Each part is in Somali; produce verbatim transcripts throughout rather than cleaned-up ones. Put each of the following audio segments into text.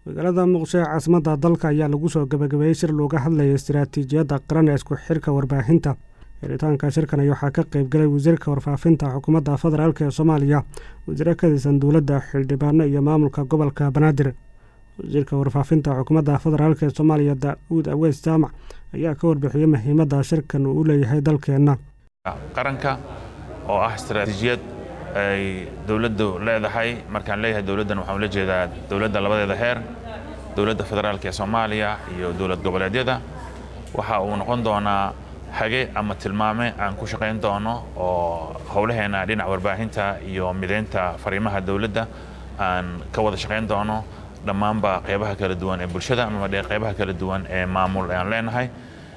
magaalada Muqdisho ee caasimadda dalka ayaa lagu soo gabagabeeyay shir looga hadlayay istiraatiijiyadda qaran ee isku xirka warbaahinta. Xiritaanka shirkan ayaa waxaa ka qayb galay wasiirka warfaafinta xukuumadda federaalk ee Soomaaliya, wasiirka ka tirsan dowladda, xildhibaano iyo maamulka gobolka Banaadir. Wasiirka warfaafinta xukuumadda federaalk ee Soomaaliya Daawud Aweys Jaamac ayaa ka warbixiyay muhiimadda shirkan uu leeyahay dalkeena. qaranka oo ah istiraatiijiyad ay dowladdu leedahay. markaan leeyahay dowladdan waxaan la jeedaa dowladda labadeeda heer, dowladda federaalka ee Soomaaliya iyo dowlad goboleedyada. waxa uu noqon doonaa hage ama tilmaame aan ku shaqayn doono oo howlaheena dhinaca warbaahinta iyo mideynta fariimaha dowladda aan ka wada shaqayn doono dhammaanba qaybaha kala duwan ee bulshada ama qaybaha kala duwan ee maamul aan leenahay.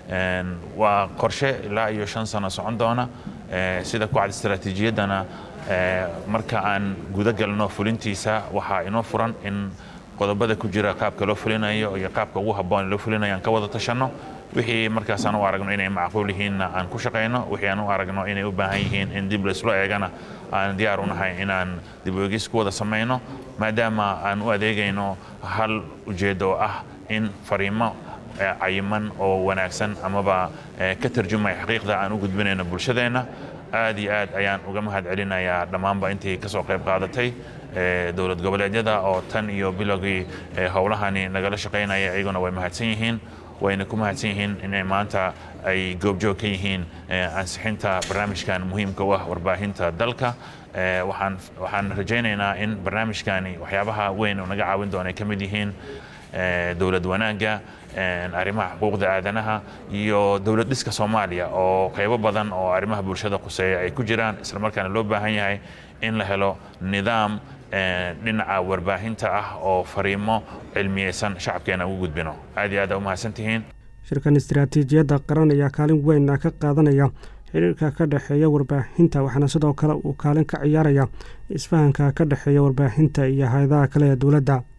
waa qorshe ilaa iyo shan sano socon doona sida ku cad istiraatiijiyadana. marka aan guda galno fulintiisa waxaa inoo furan in qodobada ku jira qaabka loo fulinayo iyo qaabka ugu habboon loo fulinayo aan ka wada tashanno. wixii markaas aan u aragno inay macquul yihiin aan ku shaqayno, wixii aan u aragno inay u baahan yihiin in dib loo eegana aan diyaar u nahay inaan dib u eegis ku wada samayno, maadaama aan u adeegayno hal ujeedo oo ah in fariimo cayiman oo wanaagsan amaba ka tarjumaya xaqiiqda aan u gudbinayno bulshadeena. aad iyo aad ayaan uga mahad celinayaa dhammaanba intii ka soo qayb qaadatay dowlad goboleedyada oo tan iyo bilowgii howlahani nagala shaqaynaya. iyaguna way mahadsan yihiin, wayna ku mahadsan yihiin inay maanta ay goobjoog ka yihiin ansixinta barnaamijkan muhiimka u ah warbaahinta dalka. waxaan waxaan rajaynaynaa in barnaamijkani waxyaabaha weyn oo naga caawin doona ay ka mid yihiin dowlad wanaagga, arrimaha xuquuqda aadanaha iyo dowlad dhiska Soomaaliya oo qaybo badan oo arrimaha bulshada quseeya ay ku jiraan. isla markaana loo baahan yahay in la helo nidaam dhinaca warbaahinta ah oo fariimo cilmiyeysan shacabkeena ugu gudbino. aad iyo aad u mahadsantihiin. shirkan istiraatiijiyadda qaran ayaa kaalin weyn ka qaadanaya xiriirka ka dhexeeya warbaahinta, waxaana sidoo kale uu kaalin ka ciyaaraya isfahanka ka dhexeeya warbaahinta iyo hay'adaha kale ee dowladda.